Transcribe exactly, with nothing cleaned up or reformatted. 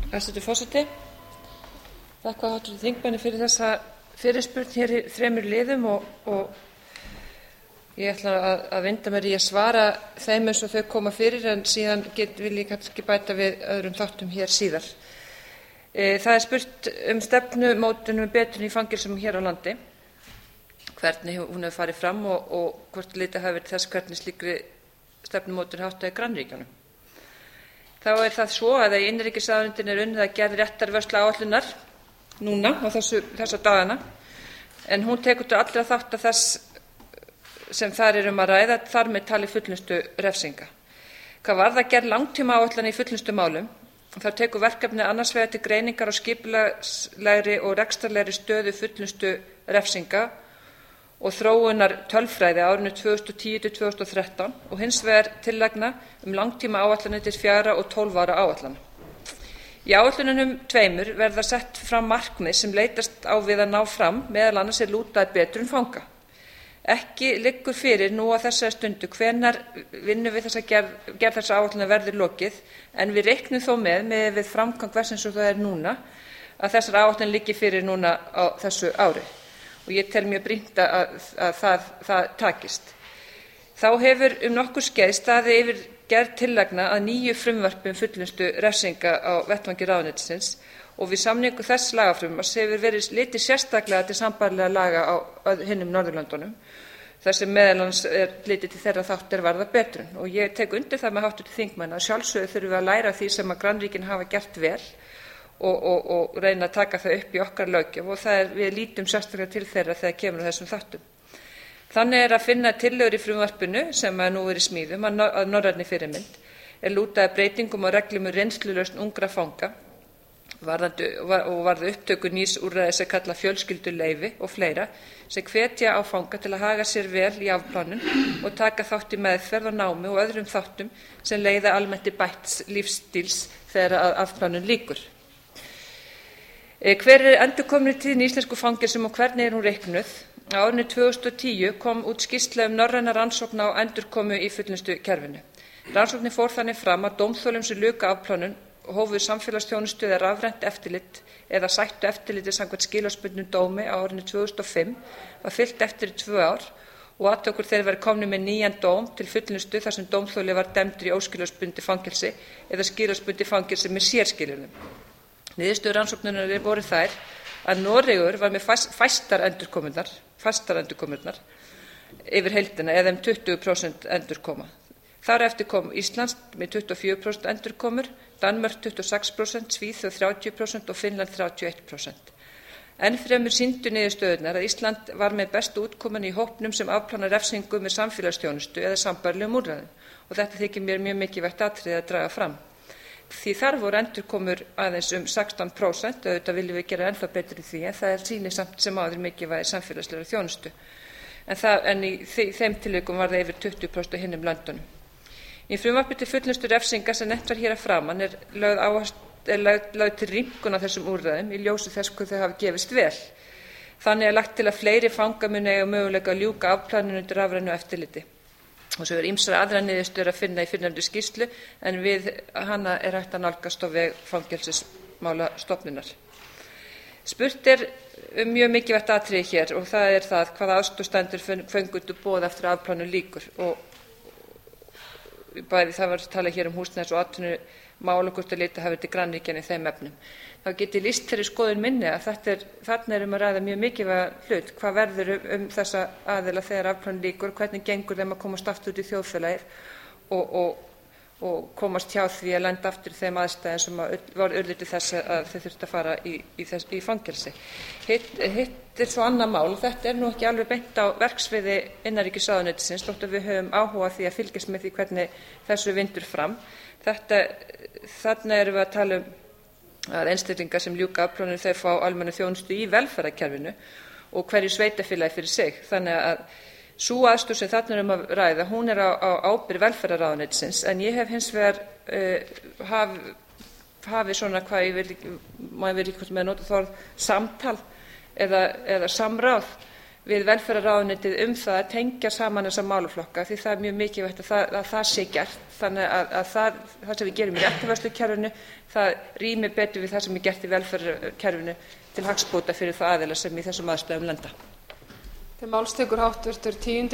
Hæstvirtur forseti. Þakka háttvirtum þingmanni fyrir þessa fyrirspurn hér í þremur liðum og, og ég ætla að, að vinda mér í að svara þeim eins og þau koma fyrir en síðan get, vil ég kannski bæta við öðrum þáttum hér síðar. E, það er spurt um stefnumótun um betrun í fangelsum hér á landi, hvernig hún hefur farið fram og, og hvort litið hafi verið þess hvernig slíkri stefnumótun háttaði í grannríkjunum. Þá er það svo að í innanríkisráðuneytinu er unnið að gerð réttarvörsluáætlunar núna á þessu, þessa dagana, en hún tekur til allra þátta þess sem þar er um að ræða, þar með talið fullnustu refsinga. Hvað varðar gerð langtímaáætlana í fullnustumálum, þá tekur verkefnið annars vegar til greiningar á skipulagslegri og rekstrarlegri stöðu fullnustu refsinga og þróunar tölfræði á árinu tvö þúsund og tíu til tvö þúsund og þrettán og hins vegar tillagna um langtímaáætlanir til fjögurra og tólf ára áætlana. Í áætlununum tveimur verða sett fram markmið sem leitast á við að ná fram, meðal annars er lúta að betrun fanga. Ekki liggur fyrir nú á þessari stundu hvenær vinnu við þessa gerð, gerð þessa áætlana verður lokið, en við reiknum þó með, með við framgang verðs eins og það er núna, að þessar áætlanir liggi fyrir núna á þessu ári. Og ég tel mjög brýnt að, að það, það takist. Þá hefur um nokkur skeið staðið yfir gerð tillagna að nýju frumvarpi um fullnustu refsinga á vettvangi ráðuneytisins og við samningu þess lagafrumvarps hefur verið litið sérstaklega til sambærilegra laga á hinum Norðurlöndunum, þar sem meðal annars er litið til þeirra þáttir varða betrun. Og ég tek undir það með háttvirtum þingmanni að sjálfsögðu þurfum við að læra af því sem að grannríkin hafa gert vel Og, og, og reyna að taka það upp í okkar löggjöf og það er, við lítum sérstaklega til þeirra þegar kemur að þessum þáttum. Þannig er að finna tillögur í frumvarpinu sem er nú er í smíðum að, að norrænni fyrirmynd er lútaði breytingum og reglum um reynslulausn ungra fanga varðandi, og varða upptöku nýs úrræði sem kalla fjölskylduleyfi og fleira sem hvetja á fanga til að haga sér vel í afplánun og taka þátt í meðferð og námi og öðrum þáttum sem leiða almennt til bætts lífsstíls þegar afplánun lýkur. Hver er endurkomutíðin í íslensku fangelsum og hvernig er hún reiknuð? Á árinu tvö þúsund og tíu kom út skýrsla um norræna rannsókn á endurkomu í fullnustukerfinu. Rannsóknin fór þannig fram að dómþolum sem luka afplánun hófu samfélagsþjónustu eða rafrænt eftirlit eða sættu eftirliti samkvæmt skilorðsbundnum dómi á árinu tvö þúsund og fimm var fylgt eftir í tvö ár og attökur þeirra verið komnir með nýjan dóm til fullnustu þar sem dómþoli var dæmdur í óskilorðsbundið fangelsi eða skilorðsbundið fangelsi með sérskilyrðum. Niðurstöður rannsóknarinnar voru þær að Noregur var með fæstar endurkomurnar, fastar endurkomurnar yfir heildina eða um tuttugu prósent endurkoma. Þar eftir kom Ísland með tuttugu og fjögur prósent endurkomur, Danmörk tuttugu og sex prósent, Svíþjóð þrjátíu prósent og Finnland þrjátíu og eitt prósent. Enn fremur sýndu niðurstöðurnar að Ísland var með bestu útkoman í hópnum sem afplánar refsingu með samfélagsþjónustu eða sambærilegum úrræðum og þetta þykir mér mjög mikilvægt atriði að draga fram. Því þar voru endurkomur aðeins um sextán prósent, auðvitað viljum við gera ennþá betur í því, en það er sýnir samt sem áður mikilvægi samfélagslegrar þjónustu. En, það, en í þeim tilvikum var það yfir tuttugu prósent á hinum löndunum. Í frumvarpi til fullnustu refsinga sem nefnt var hér að framan er lögð, áhersla, er lögð, lögð til rýmkun á þessum úrræðum í ljósi þess hvað þau hafa gefist vel. Þannig er lagt til að fleiri fangamuni eiga möguleika að ljúka afplánun undir rafrænu eftirliti. Og svo er ýmsar aðrar niðurstöður að finna í fyrrnefndri skýrslu en við hana er hægt að nálgast á veg Fangelsismálastofnunar. Spurt er um mjög mikilvægt atriði hér og það er það hvaða aðstoð stendur föngundu boð eftir að afplánun lýkur og bæði það var að tala hér um húsnæðis- og atvinnumál og hvort að leita hafi til grannríkjanna í þeim efnum. Þá get ég lýst þeirri skoðun minni að þetta er, þarna er um að ræða mjög mikilvæga hlut, hvað verður um, um þessa aðila þegar afplánun lýkur, hvernig gengur þeim að komast aftur út í þjóðfélagið og, og, og komast hjá því að lenda aftur í þeim aðstæðum sem að var urðu til þess að þau þurftu að fara í, í, þess, í fangelsi. Hitt, hitt er svo annað mál og þetta er nú ekki alveg beint á verksviði innanríkisráðuneytisins, þótt að við höfum áhuga því að fylgjast með því hvernig þessu vindur fram. Þetta, þarna erum við að tala um að einstaklingar sem ljúka afplánun þeir fá almenna þjónustu í velferðarkerfinu og hverju sveitarfélagi fyrir sig. Þannig að sú aðstoð sem þarna er um að ræða, hún er á, á ábyrgð velferðarráðuneytisins en ég hef hins vegar uh, haf, hafi svona hvað ég vil, maður vil ekki hvort með að nota þorð samtal eða, eða samráð við velferðarráðuneytið um það að tengja saman þessa málaflokka því það er mjög mikilvægt að það, að það sé gert þannig að, að það, það sem við gerum í réttarvörslukerfinu það rímir betur við það sem er gert í velferðarkerfinu til hagsbóta fyrir þá aðila sem í þessum aðstæðum lenda.